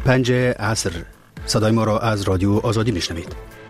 5 عصر. صدای ما را از رادیو آزادی میشنوید.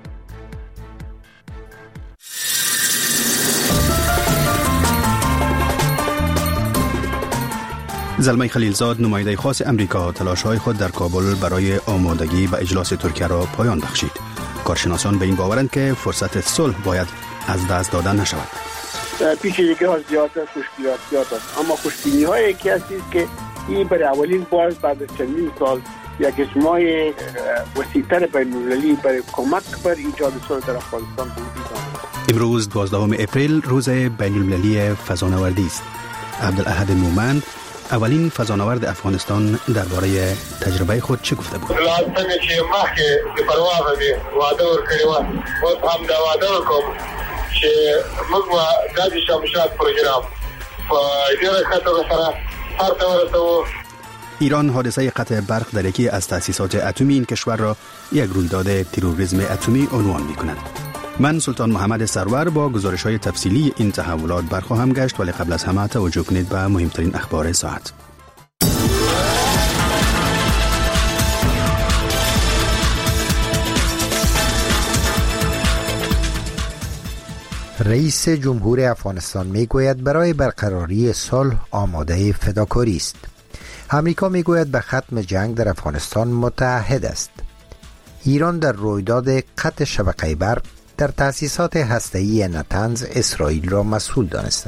زلمه خلیلزاد، نماینده خاص امریکا، تلاش‌های خود در کابل برای آمادگی به اجلاس ترکیه را پایان بخشید. کارشناسان به این باورند که فرصت صلح باید از دست داده نشود. پیچیدگی ها زیاد است، مشکلات زیاد است، اما خوشبینی های یکی است که این برای اولین بار بعد از چندین سال یک اجماع وسیع‌تر بین‌المللی برای کمک بر ایجاد صلح در افغانستان وجود دارد. امروز 12 اپریل روز بین‌المللی فضانوردی است. عبدالاحد مومند، اولین فضانورد افغانستان، درباره تجربه خود چه گفته بود؟ لازمه چې مخکې د پرواز دی وعده ورکړی و او هم دا وعده وکړم چې موږ به د شمشاد پروګرام په ډیره ښه توګه سره هر ته ورسوو. ایران حادثه قطع برق در یکی از تأسیسات اتمی این کشور را یک رویداد تروریسم اتمی عنوان می‌کند. من سلطان محمد سرور با گزارش‌های تفصیلی این تحولات برخواهم گشت، ولی قبل از همه توجه کنید به مهمترین اخبار ساعت. رئیس جمهور افغانستان میگوید برای برقراری صلح آماده فداکاری است. امریکا میگوید به ختم جنگ در افغانستان متعهد است. ایران در رویداد قطع شبکه برق در تأسیسات هسته‌ای نتنز اسرائیل را مسئول دانسته.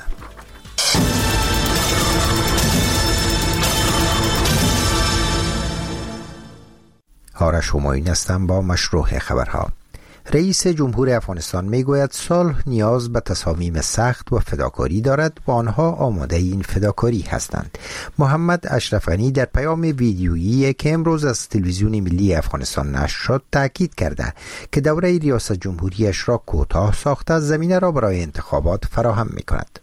آرش همایون هستم با مشروع خبرها. رئیس جمهور افغانستان میگوید صلح نیاز به تصامیم سخت و فداکاری دارد و آنها آماده این فداکاری هستند. محمد اشرف غنی در پیام ویدیویی که امروز از تلویزیون ملی افغانستان نشر شد تاکید کرده که دوره ریاست جمهوریش را کوتاه ساخته زمینه را برای انتخابات فراهم می‌کند.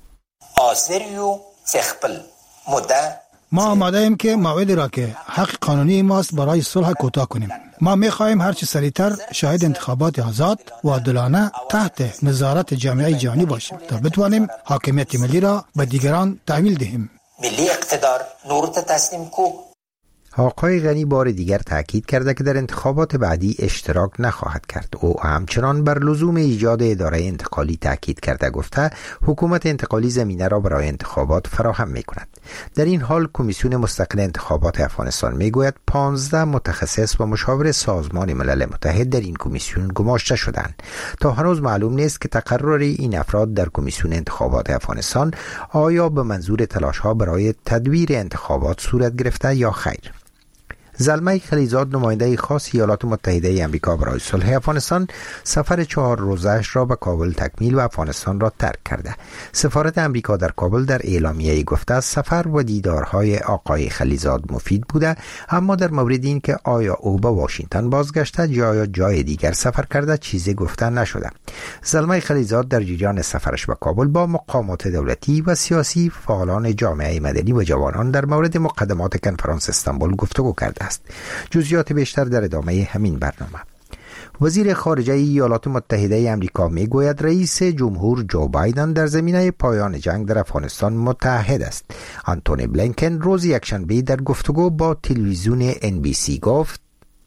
ما آماده ایم که موعدی را که حق قانونی ماست برای صلح کوتاه کنیم. ما می‌خواهیم هر چه سریعتر شاهد انتخابات آزاد و عادلانه تحت نظارت جامعه جهانی باشیم تا بتوانیم حاکمیت ملی را به دیگران تحویل دهیم. ملی اقتدار نور تسلیم کو. آقای غنی بار دیگر تاکید کرده که در انتخابات بعدی اشتراک نخواهد کرد. او همچنان بر لزوم ایجاد اداره انتقالی تاکید کرده، گفته حکومت انتقالی زمینه را برای انتخابات فراهم می‌کند. در این حال کمیسیون مستقل انتخابات افغانستان میگوید 15 متخصص و مشاور سازمان ملل متحد در این کمیسیون گماشته شدند. تا هنوز معلوم نیست که تقرر این افراد در کمیسیون انتخابات افغانستان آیا به منظور تلاش‌ها برای تدویر انتخابات صورت گرفته یا خیر. زلمه خلیلزاد، نماینده خاص ایالات متحده آمریکا برای صلح افغانستان، سفر 4 روزه‌اش را به کابل تکمیل و افغانستان را ترک کرده. سفارت آمریکا در کابل در اعلامیه‌ای گفته سفر و دیدارهای آقای خلیلزاد مفید بوده، اما در مورد این که آیا او به واشنگتن بازگشته یا جای دیگر سفر کرده چیزی گفته نشده. زلمه خلیلزاد در جریان سفرش به کابل با مقامات دولتی و سیاسی، فعالان جامعه مدنی و جوانان در مورد مقدمات کنفرانس استانبول گفتگو کرده است. جزئیات بیشتر در ادامه همین برنامه. وزیر خارجه ایالات متحده آمریکا میگوید رئیس جمهور جو بایدن در زمینه پایان جنگ در افغانستان متعهد است. آنتونی بلینکن روز یکشنبه در گفتگو با تلویزیون NBC گفت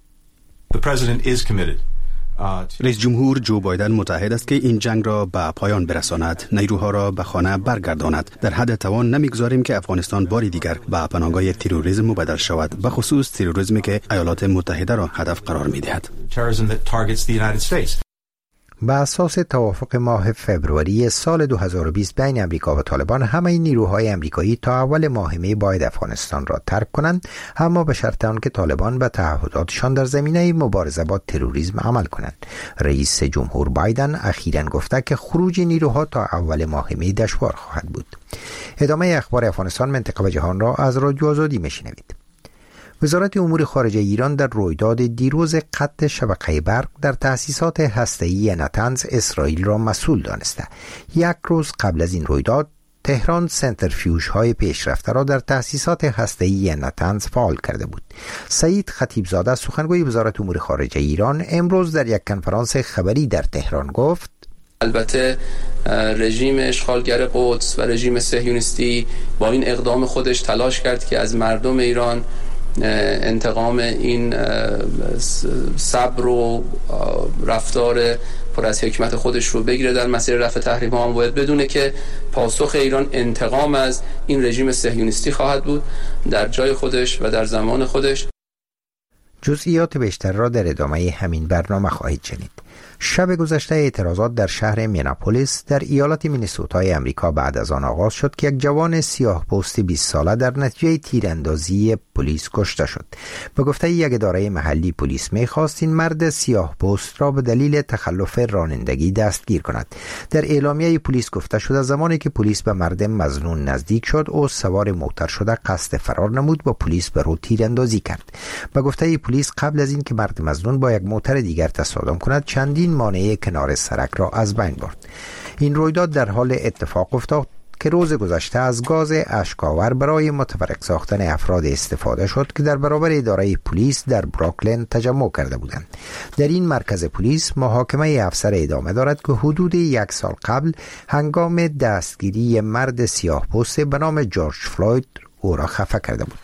رئیس جمهور جو بایدن متعهد است که این جنگ را به پایان برساند، نیروها را به خانه برگرداند. در حد توان نمیگذاریم که افغانستان باری دیگر به پناهگاه تروریسم مبدل شود، به خصوص تروریسمی که ایالات متحده را هدف قرار می‌دهد. به اساس توافق ماه فوریه سال 2020 بین امریکا و طالبان، همه نیروهای امریکایی تا اول ماه می باید افغانستان را ترک کنند، اما به شرط آنکه طالبان به تعهداتشان در زمینه مبارزه با تروریسم عمل کنند. رئیس جمهور بایدن اخیراً گفته که خروج نیروها تا اول ماه می دشوار خواهد بود. ادامه اخبار افغانستان، منطقه و جهان را از رادیو آزادی میشنوید. وزارت امور خارجه ایران در رویداد دیروز قطع شبکه برق در تأسیسات هسته‌ای نتنز اسرائیل را مسئول دانسته. یک روز قبل از این رویداد تهران سنترفیوژهای پیشرفته را در تأسیسات هسته‌ای نتنز فعال کرده بود. سعید خطیبزاده، سخنگوی وزارت امور خارجه ایران، امروز در یک کنفرانس خبری در تهران گفت البته رژیم اشغالگر قدس و رژیم صهیونیستی با این اقدام خودش تلاش کرد که از مردم ایران انتقام این صبر و رفتار پر از حکمت خودش رو بگیره در مسیر رفع تحریم ها. هم باید بدونه که پاسخ ایران انتقام از این رژیم صهیونیستی خواهد بود در جای خودش و در زمان خودش. جزئیات بیشتر را در ادامه همین برنامه خواهید شنید. شب گذشته اعتراضات در شهر میناپولیس در ایالت مینیسوتای امریکا بعد از آن آغاز شد که یک جوان سیاه پوست 20 ساله در نتیجه تیراندازی پلیس کشته شد. به گفته یک اداره محلی پلیس می‌خواست این مرد سیاه پوست را به دلیل تخلف رانندگی دستگیر کند. در اعلامیه پلیس گفته شد زمانی که پلیس به مرد مظنون نزدیک شد او سوار موتر شده قصد فرار نمود و پلیس بر او تیراندازی کرد. به گفته پلیس قبل از این که مرد مظنون با یک موتر دیگر تصادم کند چندین مانع کنار سرک را از بین برد. این رویداد در حال اتفاق افتاد که روز گذشته از گاز اشک‌آور برای متفرق ساختن افراد استفاده شد که در برابر اداره پلیس در بروکلین تجمع کرده بودند. در این مرکز پلیس محاکمه افسر ادامه دارد که حدود 1 سال قبل هنگام دستگیری مرد سیاه پوست به نام جورج فلوید او را خفه کرده بود.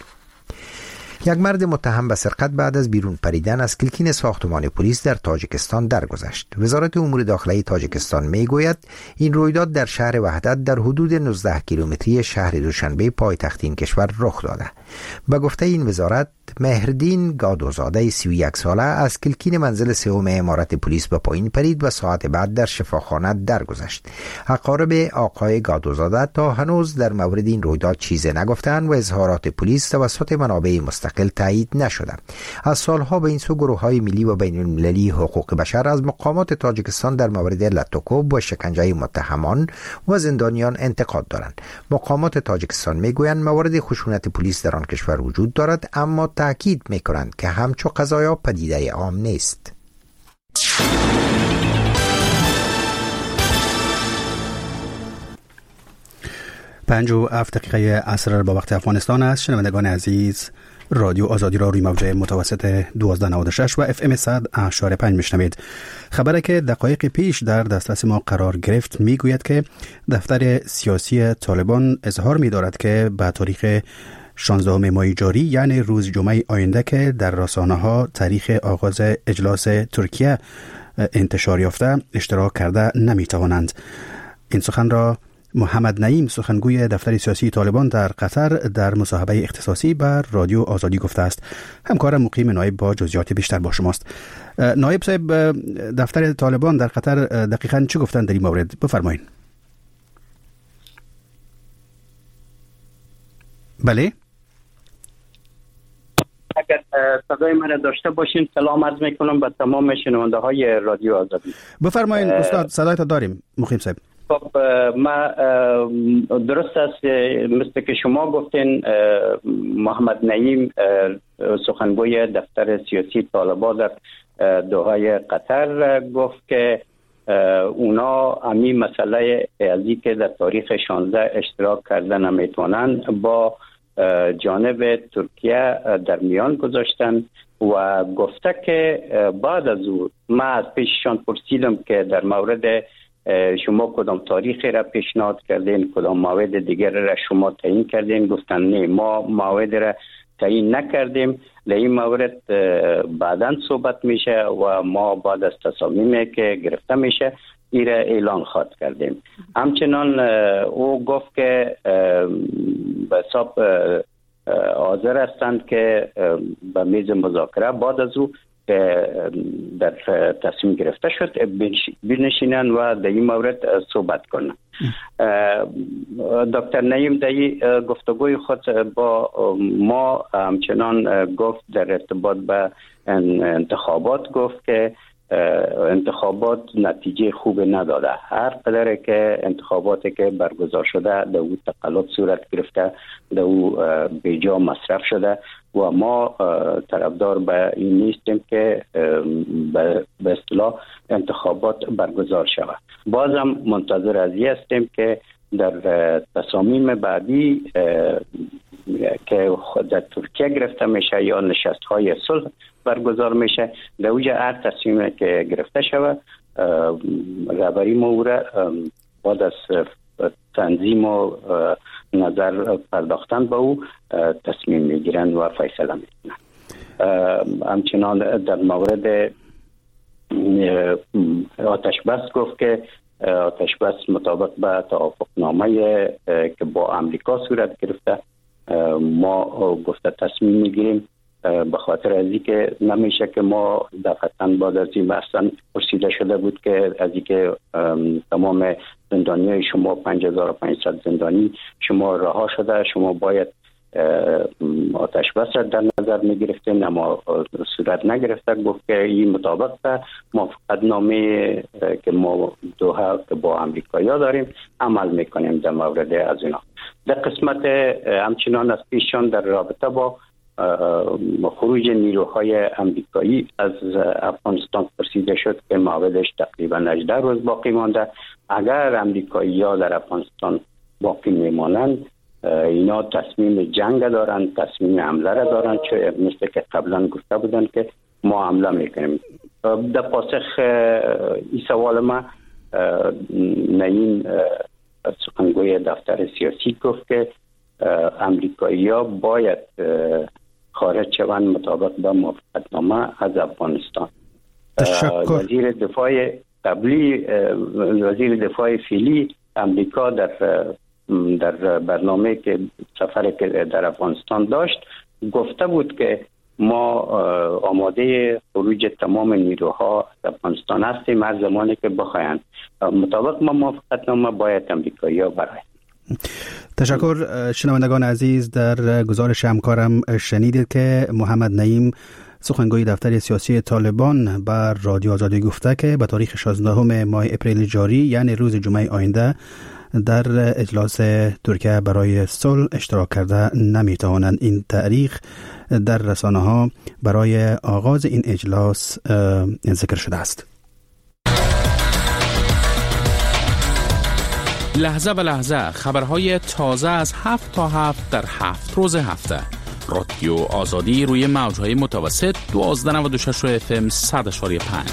یک مرد متهم به سرقت بعد از بیرون پریدن از کلکین ساختمان پلیس در تاجیکستان درگذشت. وزارت امور داخلی تاجیکستان میگوید این رویداد در شهر وحدت در حدود 19 کیلومتری شهر دوشنبه پایتخت این کشور رخ داده. به گفته این وزارت مهردین گادوزاده 31 ساله از کلکین منزل سوم امارت پلیس به پایین پرید و ساعت بعد در شفاخانه درگذشت. اقارب آقای گادوزاده تا هنوز در مورد این رویداد چیزی نگفتند و اظهارات پلیس توسط منابع مستقل تایید نشده. از سالها به این سو گروه‌های ملی و بین‌المللی حقوق بشر از مقامات تاجیکستان در مورد لطوکوب و شکنجه متهمان و زندانیان انتقاد دارند. مقامات تاجیکستان میگویند موارد خشونت پلیس در آن کشور وجود دارد، اما تأکید میکنند که همچو قضایا پدیده عام نیست. 57 دقیقه عصر با وقت افغانستان است. شنوندگان عزیز، رادیو آزادی را روی موج متوسط 1296 و FM 100.5 میشنوید. خبری که دقایق پیش در دسترس ما قرار گرفت میگوید که دفتر سیاسی طالبان اظهار می‌دارد که به تاریخ 16 ماه جاری یعنی روز جمعه آینده که در رسانه‌ها تاریخ آغاز اجلاس ترکیه انتشار یافته اشتراک کرده نمی‌توانند. این سخن را محمد نعیم سخنگوی دفتر سیاسی طالبان در قطر در مصاحبه اختصاصی بر رادیو آزادی گفته است. همکارم مقیم نایب با جزئیات بیشتر با شماست. نایب صاحب، دفتر طالبان در قطر دقیقاً چه گفتند در این مورد؟ بفرمایید. بله، اگر صدای من داشته باشین سلام عرض میکنم به تمام شنونده های رادیو آزادی. بفرمایید استاد، صدایت داریم مقیم صاحب. خب ما درست است مثل که شما گفتین، محمد نعیم سخنگوی دفتر سیاسی طالبان در دوحه قطر گفت که اونا امی مسئله ازی که در تاریخ 16 اشتراک کرده نمیتونن با جانب ترکیه در میان گذاشتن و گفته که بعد از او ما از پیششان پرسیدم که در مورد شما کدام تاریخی را پیشنهاد کردین، کدام موعد دیگر را شما تعیین کردین؟ گفتن نه، ما موعد را تعیین نکردیم، در این مورد بعداً صحبت میشه و ما بعد از تصامیمی که گرفته میشه این را اعلان خواهد کردیم. همچنان او گفت که به حساب حاضر هستند که به میز مذاکره بعد از او در تصمیم گرفته شد بنشینن و در این مورد صحبت کنن. دکتر نعیم در این گفتگوی خود با ما همچنان گفت در ارتباط به انتخابات، گفت که انتخابات نتیجه خوب نداده. هر قدر که انتخاباتی که برگزار شده در او تقلب صورت گرفته، در او بیجا مصرف شده و ما طرفدار به این نیستیم که به اصطلاح انتخابات برگزار شود. بازم منتظر از این هستیم که در تصامیم بعدی که در ترکیه گرفته میشه یا نشست‌های صلح برگزار میشه، در اوجه هر تصمیمی که گرفته شود رهبری ما او را بعد از تنظیم و نظر پرداختن به او تصمیم میگیرند و فیصله میکنند. همچنان در مورد آتش بس گفت که آتش بس مطابق به توافقنامه که با امریکا صورت گرفته ما گفته تصمیم میگیریم، به خاطر از اینکه نمیشه که ما دفعتاً بعد از این اصلا پرسیده شده بود که از اینکه تمام زندانیای شما 5500 زندانی شما رها شده، شما باید آتش بس را در نظر می گرفتین، اما صورت نگرفته. گفت که این مطابق به موافقت نامه که ما دوحه که با امریکایی‌ها داریم عمل میکنیم در مورد از اینا. در قسمت همچنان از پیششان در رابطه با خروج نیروهای امریکایی از افغانستان پرسیده شد که مابعدش تقریبا 18 روز باقی مانده. اگر امریکایی‌ها در افغانستان باقی میمانند اینا تصمیم جنگ دارن، تصمیم حمله را دارن، چه مثل که قبلا گفته بودن که ما حمله میکنیم. در پاسخ این سوال ما نعیم سخنگوی دفتر سیاسی گفت که امریکایی‌ها باید خارج شوند مطابق با موافقتنامه از افغانستان. وزیر دفاع قبلی، وزیر دفاع فعلی امریکا در برنامه که سفر که در افغانستان داشت گفته بود که ما آماده خروج تمام نیروها از افغانستان هستیم هر زمانی که بخواهند. مطابق ما موافقتنامه باید امریکایی‌ها برایند. تشکر. شنوندگان عزیز، در گزارش همکارم شنیدید که محمد نعیم سخنگوی دفتر سیاسی طالبان بر رادیو آزادی گفته که به تاریخ 16 ماه اپریل جاری یعنی روز جمعه آینده در اجلاس ترکیه برای صلح اشتراک کرده نمیتوانند. این تاریخ در رسانه ها برای آغاز این اجلاس ذکر شده است. لحظه به لحظه خبرهای تازه از 7 تا 7 در 7 روز هفته. رادیو آزادی روی موجهای متوسط 1296 FM 100.5.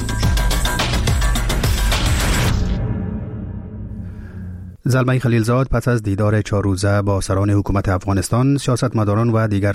زلمه خلیلزاد پس از دیدار 4 روزه با سران حکومت افغانستان، سیاستمداران و دیگر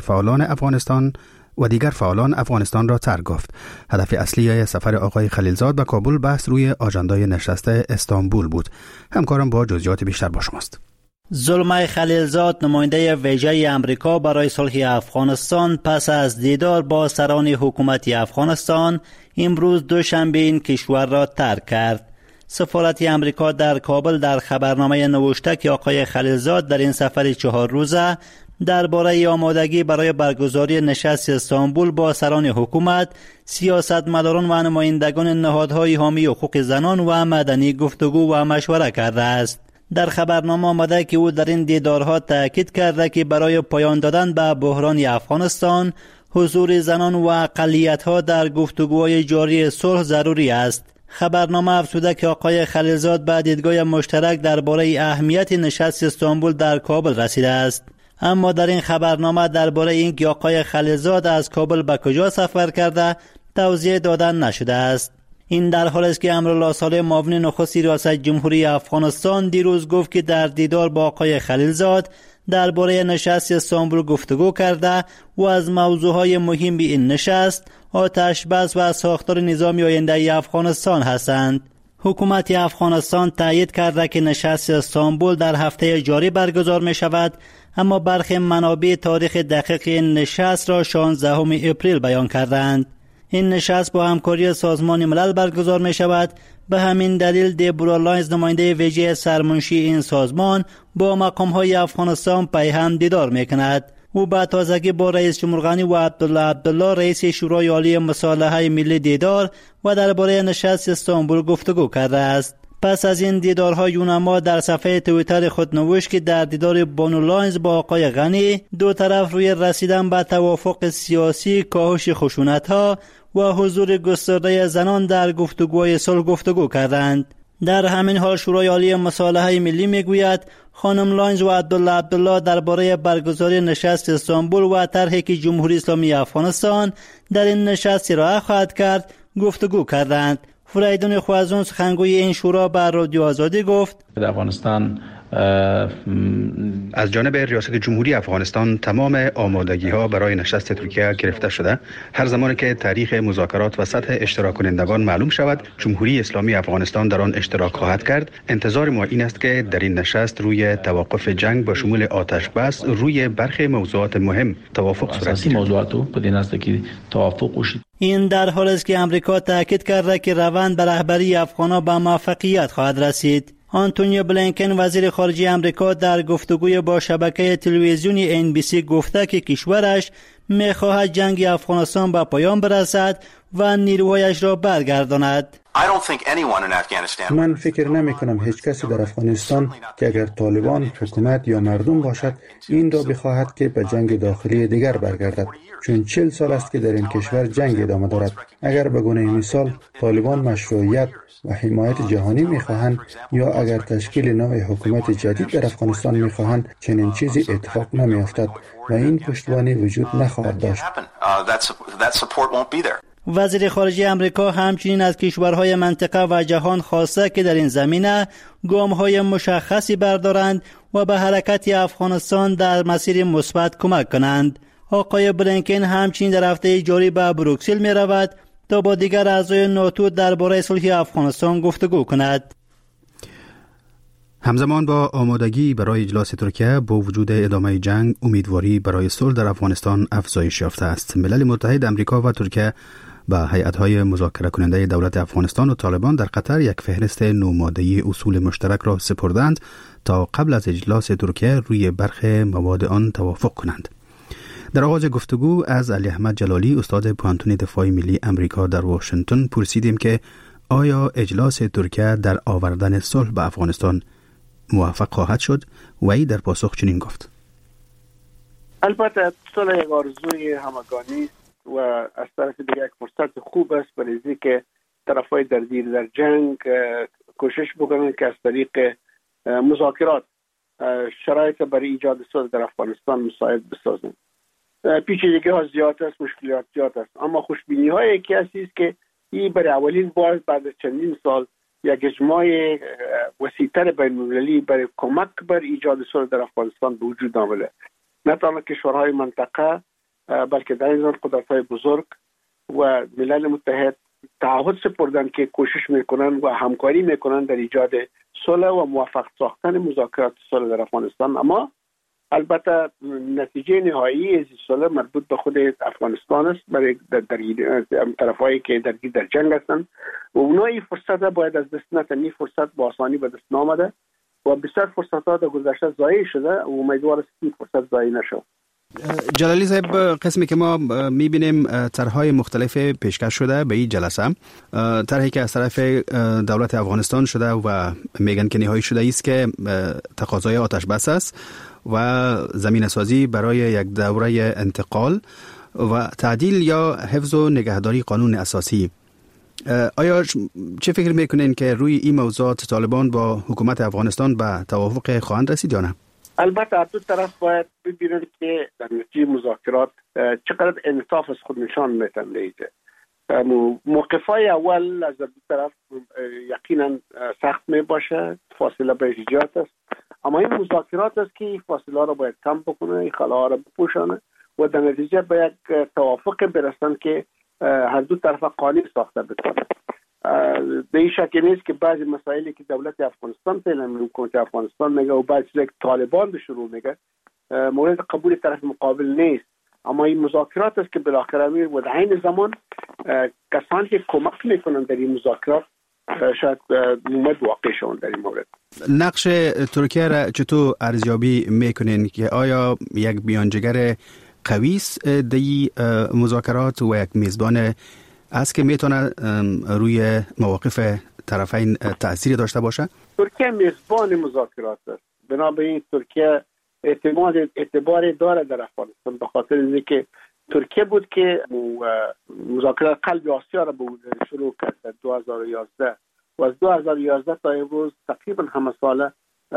فعالان افغانستان را ترک گفت. هدف اصلی سفر آقای خلیلزاد به کابل بحث روی آژاندای نشست استانبول بود. همکارم با جزئیات بیشتر با شماست. زلمه خلیلزاد نماینده ویژه امریکا برای صلح افغانستان پس از دیدار با سران حکومت افغانستان امروز دوشنبه این کشور را ترک کرد. سفارت امریکا در کابل در خبرنامه نوشته که آقای خلیلزاد در این سفر 4 روزه درباره آمادگی برای برگزاری نشست استانبول با سران حکومت، سیاستمداران و نمایندگان نهادهای حامی حقوق زنان و مدنی گفتگو و مشوره کرده است. در خبرنامه آمده که او در این دیدارها تاکید کرده که برای پایان دادن به بحران افغانستان حضور زنان و اقلیت‌ها در گفتگوهای جاری صلح ضروری است. خبرنامه افزوده که آقای خلیلزاد به دیدگاه مشترک درباره اهمیت نشست استانبول در کابل رسیده است. اما در این خبرنامه درباره اینکه آقای خلیلزاد از کابل به کجا سفر کرده توضیح دادن نشده است. این در حالی است که امرالله صالح معاون نخست ریاست جمهوری افغانستان دیروز گفت که در دیدار با آقای خلیلزاد درباره نشست استانبول گفتگو کرده و از موضوعهای مهم این نشست آتش بس و ساختار نظام آینده افغانستان هستند. حکومت افغانستان تایید کرده که نشست استانبول در هفته جاری برگزار می شود، اما برخی منابع تاریخ دقیق این نشست را 16 اپریل بیان کردند. این نشست با همکاری سازمان ملل برگزار می شود. به همین دلیل دیبرا لاینز نماینده ویژه سرمنشی این سازمان با مقام‌های افغانستان پیهم دیدار می کند. او به تازگی با رئیس جمهور غنی و عبدالله رئیس شورای عالی مصالحه ملی دیدار و درباره نشست استانبول گفتگو کرده است. پس از این دیدارها یونما در صفحه توییتر خود نوشت که در دیدار بانو لاینز با آقای غنی دو طرف روی رسیدن به توافق سیاسی، کاهش خشونت‌ها و حضور گسترده زنان در گفتگوهای صلح گفتگو کردند. در همین حال شورای عالی مصالحه ملی میگوید خانم لاینز و عبدالله درباره برگزاری نشست استانبول و طرحی که جمهوری اسلامی افغانستان در این نشست ارائه خواهد کرد گفتگو کردند. فریدون خوازون سخنگوی این شورا بر رادیو آزادی گفت در افغانستان از جانب ریاست جمهوری افغانستان تمام آمادگی‌ها برای نشست ترکیه گرفته شده. هر زمانی که تاریخ مذاکرات و سطح اشتراک کنندگان معلوم شود، جمهوری اسلامی افغانستان در آن اشتراک خواهد کرد. انتظار ما این است که در این نشست روی توقف جنگ با شمول آتش بس روی برخی موضوعات مهم توافق صورت گیرد. این در حالی است که امریکا تاکید کرده که روند به رهبری افغان‌ها به موفقیت خواهد رسید. آنتونیو بلینکن وزیر خارجه امریکا در گفتگوی با شبکه تلویزیونی NBC گفته که کشورش می‌خواهد جنگ افغانستان به پایان برسد و نیروهایش را برگرداند. من فکر نمی کنم هیچ کسی در افغانستان که اگر طالبان، حکومت یا مردم باشد این را بخواهد که به جنگ داخلی دیگر برگردد، چون 40 سال است که در این کشور جنگ ادامه دارد. اگر به گونه مثال طالبان مشروعیت و حمایت جهانی می‌خواهند یا اگر تشکیل نوع حکومت جدید در افغانستان می‌خواهند، چنین چیزی اتفاق نمی‌افتد و این پشتوانه وجود نخواهد داشت. وزیر خارجه امریکا همچنین از کشورهای منطقه و جهان خواسته که در این زمینه گام‌های مشخصی بردارند و به حرکت افغانستان در مسیر مثبت کمک کنند. آقای بلینکن همچنین در هفته جاری به بروکسل می رود تا با دیگر اعضای ناتو درباره صلح افغانستان گفتگو کند. همزمان با آمادگی برای اجلاس ترکیه با وجود ادامه جنگ، امیدواری برای صلح در افغانستان افزایش یافته است. ملل متحد، امریکا و ترکیه با هیئت‌های مذاکره کننده دولت افغانستان و طالبان در قطر یک فهرست 9 ماده‌ای اصول مشترک را سپردند تا قبل از اجلاس ترکیه روی برخی مواد آن توافق کنند. در آغاز گفتگو از علی احمد جلالی، استاد پوهنتون دفاع ملی امریکا در واشنگتن، پرسیدیم که آیا اجلاس ترکیه در آوردن صلح به افغانستان موفق خواهد شد؟ و ای در پاسخ چنین گفت: البته صلح یک آرزوی همگانی و از طرف دیگر یک فرصت خوب است برای اینکه طرفای درگیر در جنگ کوشش بکنند که از طریق مذاکرات شرایط برای ایجاد صلح در افغانستان مساعد بسازند. پیچیدگی ها زیاد است، مشکلات زیاد است، اما خوشبینی های یکی است که این برای اولین بار بعد از چندین سال یک اجماع وسیع‌تر بین‌المللی برای کمک بر ایجاد صلح در افغانستان به وجود آمده. نه تنها کشورهای منطقه بلکه در این زمان قدرت‌های بزرگ و ملل متحد تعهد سپردند که کوشش میکنند و همکاری میکنند در ایجاد صلح و موفق ساختن مذاکرات صلح در افغانستان. اما البته نتیجه نهایی از صلح مربوط به خود افغانستان است، برای طرفایی که درگیر در جنگ هستند و اونها این فرصت باید از دست ندن. این فرصت با آسانی به دست نآمده و بسیار فرصت‌ها در گذشته ضایع شده و امیدوار است این فرصت ضایع نشود. جلالی صاحب، قسمی که ما میبینیم طرح‌های مختلف پیشکش شده به این جلسه، طرحی که از طرف دولت افغانستان شده و میگن که نهایی شده است که تقاضای آتش بس است و زمینه سازی برای یک دوره انتقال و تعدیل یا حفظ و نگهداری قانون اساسی. آیا چه فکر میکنین که روی این موضوعات طالبان با حکومت افغانستان به توافق خواهند رسید یا نه؟ البته دو طرف باید ببینند که در نتیجه مذاکرات چقدر انصاف از خود نشان میتن. موقفای اول از دو طرف یقینا سخت می باشه، فاصله به ایجاد است، اما این مذاکرات است که فاصله را باید کم بکنه، این خلاها را بپوشانه و در نتیجه به یک توافق برسن که هر دو طرف قانع ساخته بکنه. به این شک نیست که بعضی مسائلی که دولت افغانستان فعلا حکومت افغانستان میگه و بعضی چیزا که طالبان به شروع میگه مورد قبول طرف مقابل نیست، اما این مذاکرات است که بالاخره میره و در عین زمان کسانی که کمک میکنن در این مذاکرات شاید مومد واقع شون در این مورد. نقش ترکیه را چطور ارزیابی میکنین که آیا یک بیانجگر قوی است در مذاکرات و یک میزبان است که میتونه روی مواقف طرفین تأثیر داشته باشه؟ ترکیه میزبان مذاکرات است، بنابراین ترکیه اعتبار داره در افغانستان به خاطر اینکه ترکیه بود که مذاکرات قلب آسیا را شروع کرد در 2011 و از 2011 تا امروز تقریبا همه ساله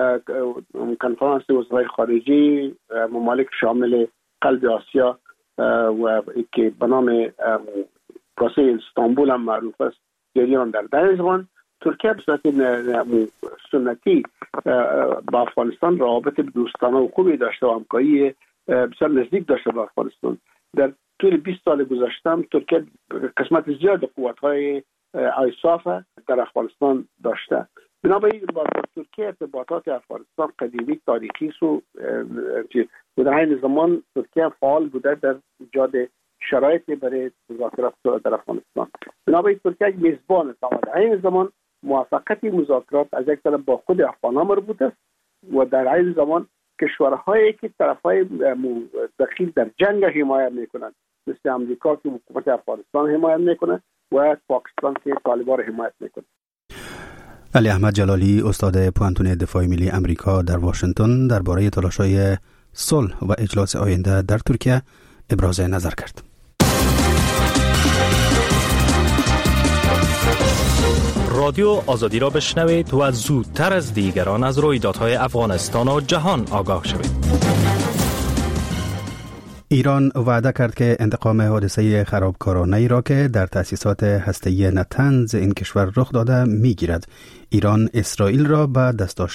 کنفرانس وزرای خارجه ممالک شامل قلب آسیا و که به نام پروسه استانبول هم معروف است جریان در این زمان ترکیه به صورت سنتی با افغانستان روابط دوستانه و خوبی داشته و همکاری بسیار نزدیک داشته با افغانستان. در طول 20 سال گذشته ترکیه قسمت زیاد قوت‌های آیساف در افغانستان داشته. بنابراین با ترکیه ارتباطات افغانستان قدیمی تاریخی است و در این زمان ترکیه فعال بوده در ایجاد شرایطی برای مذاکرات در افغانستان. بنابراین ترکیه میزبان است. در این زمان موافقت مذاکرات از یک طرف با خود افغانان مربوط است و در این زمان کشورهایی که طرفای دخیل در جنگ حمایت میکنند مثل امریکا که حکومت افغانستان حمایت میکنه و پاکستان که طالبان حمایت میکنه. علی احمد جلالی استاد پوهنتون دفاع ملی امریکا در واشنگتن درباره تلاش‌های صلح و اجلاس آینده در ترکیه ابراز نظر کرد. رادیو آزادی را بشنوید و زودتر از دیگران از رویدادهای افغانستان و جهان آگاه شوید. ایران وعده کرد که انتقام حادثه خرابکارانه‌ای را که در تأسیسات هسته‌ای نتنز این کشور رخ داده می‌گیرد. ایران اسرائیل را به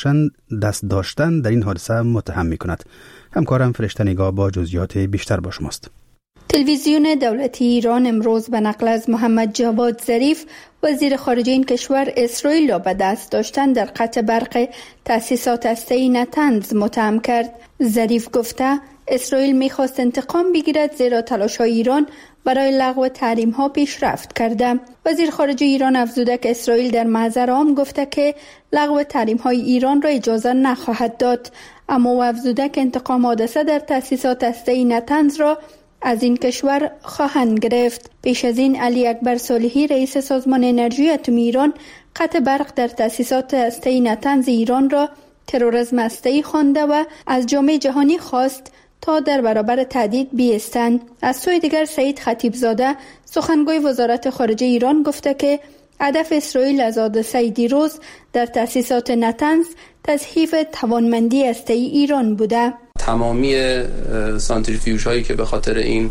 دست داشتن در این حادثه متهم می‌کند. همکارم فرشته نگاه با جزئیات بیشتر با شماست. تلویزیون دولتی ایران امروز به نقل از محمد جواد ظریف وزیر خارجه این کشور اسرائیل را به دست داشتن در قطع برق تأسیسات هسته‌ای نتنز متهم کرد. ظریف گفته اسرائیل می‌خواست انتقام بگیرد زیرا تلاش‌های ایران برای لغو تحریم‌ها پیشرفت کرده. وزیر خارجه ایران افزوده که اسرائیل در محضر عام گفته که لغو تحریم‌های ایران را اجازه نخواهد داد، اما او افزوده که انتقام حادثه در تأسیسات هسته‌ای نتنز را از این کشور خواهند گرفت. پیش از این علی اکبر صالحی رئیس سازمان انرژی اتمی ایران قطع برق در تأسیسات هسته‌ای نتنز ایران را تروریسم هسته‌ای خوانده و از جامعه جهانی خواست تا در برابر تهدید بایستند. از سوی دیگر سعید خطیبزاده سخنگوی وزارت خارجه ایران گفته که هدف اسرائیل از حادثه دیروز در تأسیسات نتنز تضعیف توانمندی هسته‌ای ایران بوده. تمامی سانتریفیوژ هایی که به خاطر این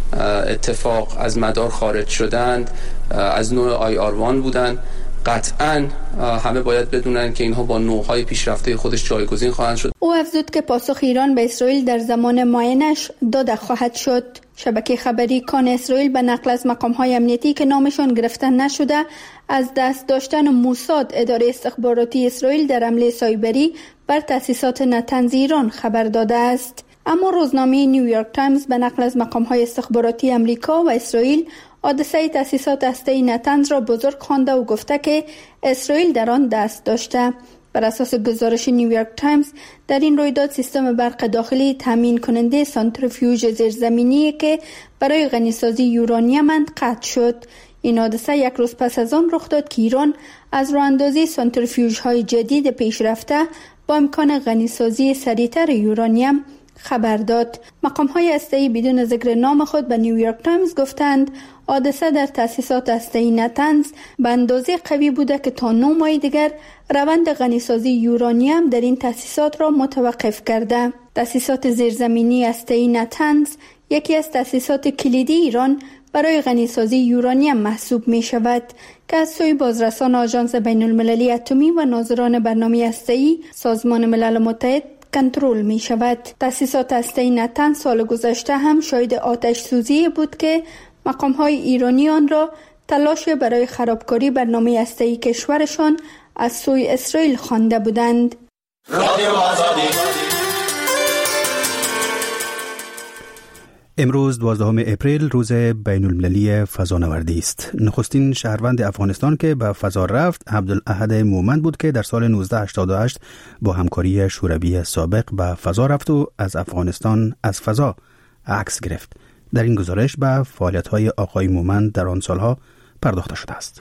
اتفاق از مدار خارج شدند از نوع IR-1 بودند. قطعاً همه باید بدونن که اینها با نوع‌های پیشرفته خودش جایگزین خواهند شد. او افزود که پاسخ ایران به اسرائیل در زمان معینش داده خواهد شد. شبکه خبری کان اسرائیل به نقل از مقام‌های امنیتی که نامشان گرفته نشده از دست داشتن موساد اداره استخباراتی اسرائیل در حمله سایبری بر تأسیسات نتنز ایران خبر داده است. اما روزنامه نیویورک تایمز به نقل از مقام‌های استخباراتی امریکا و اسرائیل حادثه تأسیسات هسته‌ای نتنز را بزرگ خوانده و گفته که اسرائیل در آن دست داشته. بر اساس گزارش نیویورک تایمز در این رویداد سیستم برق داخلی تامین کننده سانتریفیوژ زیرزمینی که برای غنیسازی یورانیم قطع شد. این حادثه یک روز پس از آن رخ داد که ایران از راه‌اندازی سانتریفیوژهای جدید پیشرفته با امکان غنیسازی سریعتر یورانیم خبر داد. مقام‌های هسته‌ای بدون ذکر نام خود به نیویورک تایمز گفتند حادثه در تأسیسات هسته‌ای نتنز به اندازه قوی بوده که تا 9 ماه دیگر روند غنیسازی یورانیم در این تأسیسات را متوقف کرده. تأسیسات زیرزمینی هسته‌ای نتنز یکی از تأسیسات کلیدی ایران برای غنیسازی یورانیم محسوب می شود که از سوی بازرسان آژانس بین‌المللی اتمی و ناظران برنامه هسته‌ای سازمان ملل متحد کنترل می شود. تأسیسات هسته‌ای نتنز سال گذشته هم شاهد آتش سوزی بود که مقام‌های ایرانی آن را تلاش برای خرابکاری برنامه هسته‌ای کشورشان از سوی اسرائیل خوانده بودند. امروز 12 اپریل روز بین المللی فضانوردی است. نخستین شهروند افغانستان که به فضا رفت عبدالاحد مومند بود که در سال 1988 با همکاری شوروی سابق به فضا رفت و از افغانستان از فضا عکس گرفت. در این گزارش به فعالیت‌های آقای مومند در آن سالها پرداخته شده است.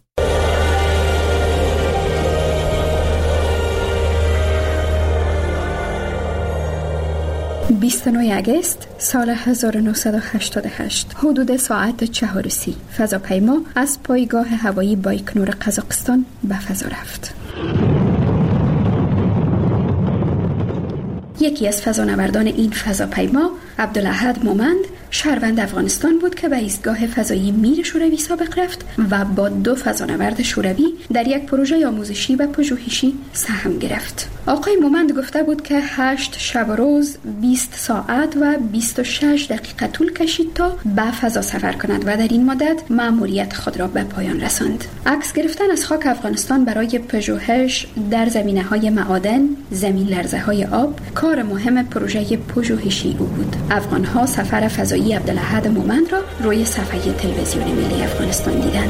29 اگست سال 1988 حدود ساعت 4:30 فضاپیما از پایگاه هوایی بایکنور قزاقستان به فضا رفت. یکی از فضانوردان این فضاپیما عبدالاحد مومند شهروند افغانستان بود که به ایستگاه فضایی میر شوروی سابق رفت و با 2 فضانورد شوروی در یک پروژه آموزشی و پژوهشی سهم گرفت. آقای مومند گفته بود که 8 شب و روز 20 ساعت و 26 دقیقه طول کشید تا به فضا سفر کند و در این مدت مأموریت خود را به پایان رساند. عکس گرفتن از خاک افغانستان برای پژوهش در زمینه‌های معادن، زمین لرزه‌های آب کار مهم پروژه پژوهشی او بود. افغان‌ها سفر فضایی عبدالاحد مومند را روی صفحه تلویزیون ملی افغانستان دیدند.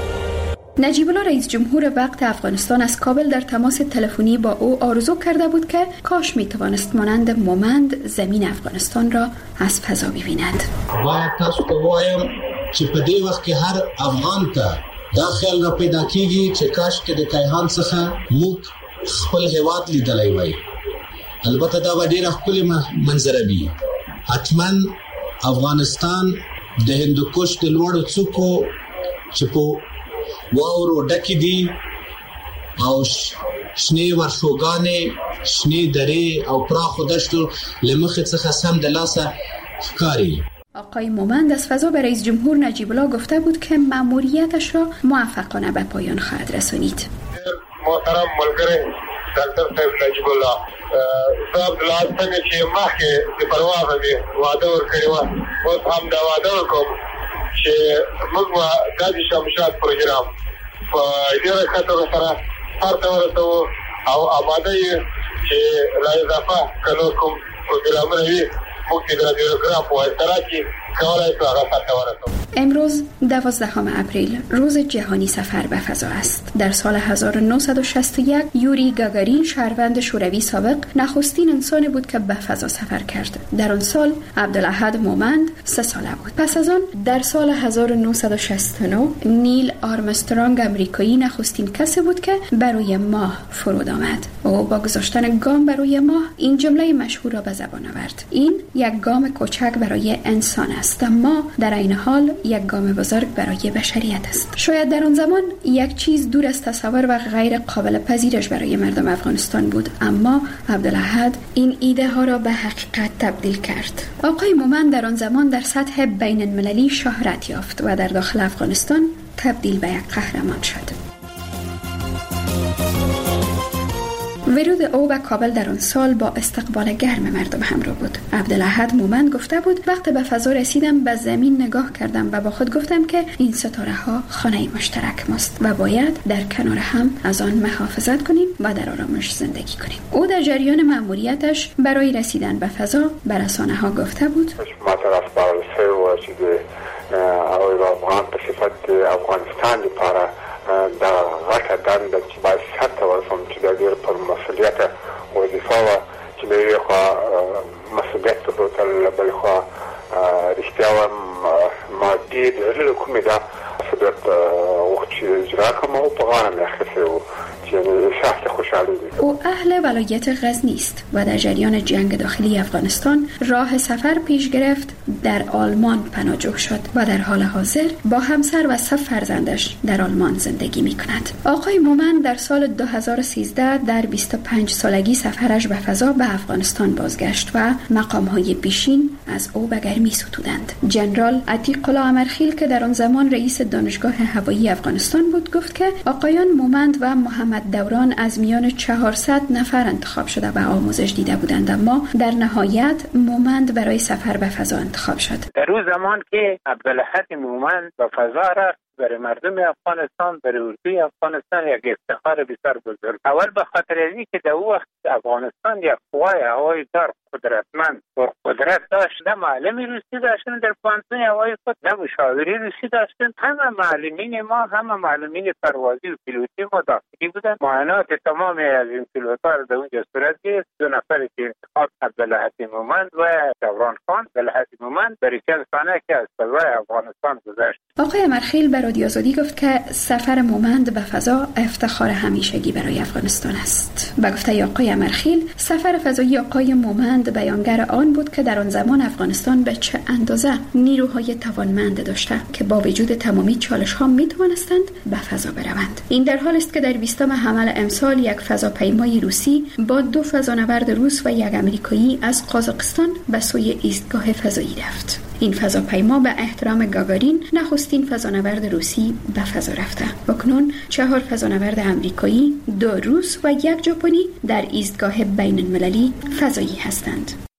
نجیب الله رئیس جمهور وقت افغانستان از کابل در تماس تلفنی با او آرزو کرده بود که کاش می توانست مانند مومند زمین افغانستان را از فضا ببیند. باید تاسو ته وایم چې په دې وخت کې هر افغان ته دا خیال را پیدا کیږي چې کاش کې د کیهان څخه موږ خپل هیواد لیدلی وای. البته دا به ډېره ښکلې منظره وي. حتما افغانستان د هندوکش د لوړو څوکو چې په واورو ډکې دي او شنې ورشوګانې، شنې درې او پراخو دشتو له مخې څخه سم د لاسه ښکاري. آقای مومند از فضا به رئیس جمهور نجیب الله گفته بود که مأموریتش را موفقانه به پایان خواهد رسانید. محترم ملګری ډاکټر صاحب نجیب الله صاحب د لاس څنګه چې مخکې د پرواز دی وعده ورکړی و، اوس هم دا وعده وکړم چې موږ به دا د شمشاد پروګرام په ډېره ښه توګه سره سر ته ورسوو او آماده یې چې لا اضافه که نور کوم پروګرامونه وي موږ چې د رادیوګرام په واسطه راکړي کولی شو هغه سر ته ورسوو. امروز 12 اپریل روز جهانی سفر به فضا است. در سال 1961 یوری گاگارین شهروند شوروی سابق نخستین انسانی بود که به فضا سفر کرد. در آن سال عبدالاحد مومند 3 ساله بود. پس از آن در سال 1969 نیل آرمسترانگ امریکایی نخستین کسی بود که بروی ماه فرود آمد. او با گذاشتن گام بروی ماه این جمله مشهور را به زبان آورد: این یک گام کوچک برای انسان است، اما در عین حال یک گام بزرگ برای بشریت است. شاید در آن زمان یک چیز دور از تصور و غیر قابل پذیرش برای مردم افغانستان بود، اما عبدالاحد این ایده ها را به حقیقت تبدیل کرد. آقای مومند در آن زمان در سطح بین المللی شهرت یافت و در داخل افغانستان تبدیل به یک قهرمان شد. ورود او به کابل در آن سال با استقبال گرم مردم همراه بود. عبدالاحد مومند گفته بود وقتی به فضا رسیدم به زمین نگاه کردم و با خود گفتم که این ستاره ها خانه مشترک ماست و باید در کنار هم از آن محافظت کنیم و در آرامش زندگی کنیم. او در جریان مأموریتش برای رسیدن به فضا به رسانه ها گفته بود افغانستان لپاره دا غټه دنده چې باید سرته ورسوم چې دا ډېر پر مسؤلیت وظیفه وه چې د یوې خوا مسؤلیت درلود، له بلې خوا رښتیا وایم مادي د زړه له کومې دا مسؤلیت وخت چې اجرا کړم او په غاړه مې اخیستی و چې احساس خوشحالي دی. او اهل ولایت غزنی است و در جریان جنگ داخلی افغانستان راه سفر پیش گرفت، در آلمان پناهجو شد و در حال حاضر با همسر و 3 فرزندش در آلمان زندگی می کند. آقای مومند در سال 2013 در 25 سالگی سفرش به فضا به افغانستان بازگشت و مقام‌های پیشین از او به گرمی ستودند. جنرال عتیق الله امرخیل که در آن زمان رئیس دانشگاه هوایی افغانستان بود گفت که آقایان مومند و محمد دوران از میان 400 نفر انتخاب شده و آموزش دیده بودند، اما در نهایت مومند برای سفر به فضا انتخاب شد. در اون زمان که عبدالاحد مومند به فضا رفت برای مردم افغانستان، برای اردوی افغانستان یک افتخار بسیار بزرگ. اول به خاطر اینکه که در اون وقت افغانستان یک قوای هوایی دار قدرتمند و قدرت داشت. نه معلم روسی داشتن در پانتون هوایی خود، نه مشاوری روسی داشتن. همه معلمین ما، همه معلمین پروازی و پیلوتی ما داخلی بودن. معاینات تمام از این پیلوت‌ها را در اونجا صورت گرفت. 2 نفر که انتخاب عبدالاحد مومند و دوران خان. عبدالاحد مومند برای چند سانه که از فضای افغانستان گذشت. آقای امرخیل به رادیو آزادی گفت که سفر مومند به فضا افتخار همیشگی برای افغانستان است. به گفته آقای امرخیل، سفر فضایی آقای مومند بیانگر آن بود که در آن زمان افغانستان به چه اندازه نیروهای توانمند داشته که با وجود تمامی چالش‌ها می‌توانستند به فضا بروند. این در حالی است که در 20 حمل امسال یک فضاپیمای روسی با 2 فضانورد روس و 1 آمریکایی از قزاقستان به سوی ایستگاه فضایی رفت. این فضاپیما به احترام گاگارین نخستین فضانورد روسی به فضا رفته و کنون 4 فضانورد امریکایی، 2 روس و 1 ژاپنی در ایستگاه بین المللی فضایی هستند.